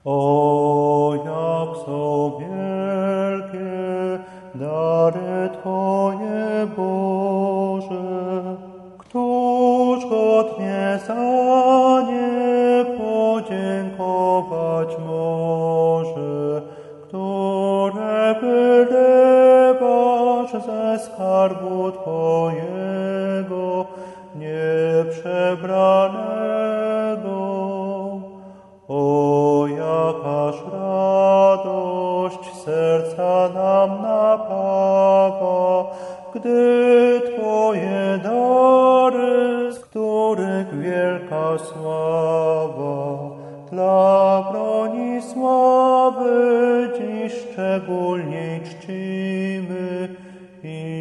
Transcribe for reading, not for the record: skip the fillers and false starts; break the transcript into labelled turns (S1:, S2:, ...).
S1: O, jak są wielkie dary Twoje, Boże, któż godnie za nie podziękować może, które wylewasz ze skarbu Twojego nieprzebranego. O, jakaż radość serca nam napawa, gdy Twoje dary, z których wielka sława, dla broni sławy dziś szczególniej czcimy i